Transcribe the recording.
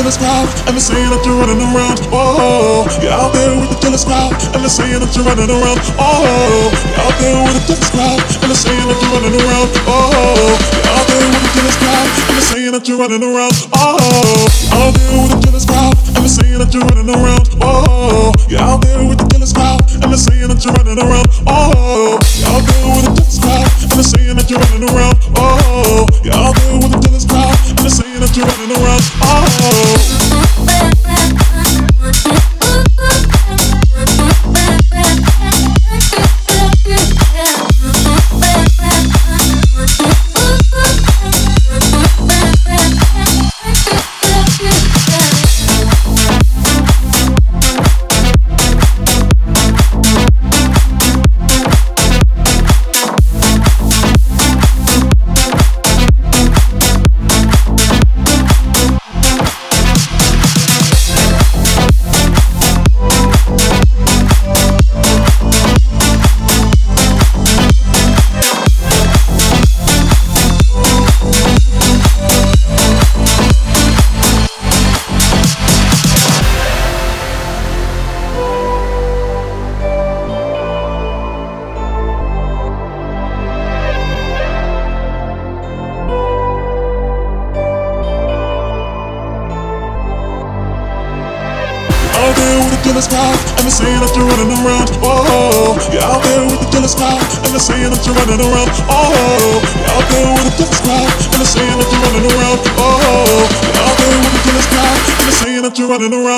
jealous crowd, and they're saying that you're running around. Oh, you're out there with the jealous crowd, and they're saying that you're running around. Oh, you're out there with the jealous crowd, and they're saying that you're running around. Oh, you're out there with the jealous crowd, and they're saying that you're running around. Oh, you're out there with the jealous crowd, and they're saying that you're running around. Oh, you're out there with the jealous crowd, and they're saying that you're running around. Oh, you're out there with the jealous crowd, and they're saying that you're running around. Oh, you're out there with the jealous crowd, and they're saying that you're running around. Oh. Out there with the jealous crowd, and they're saying that you're running around. Oh, you're out there with the jealous crowd, and they're saying that you're running around. Oh, you're out there with the jealous crowd, and they're saying that you're running around. Oh, you're out there with the jealous crowd, and they're saying that you're running around.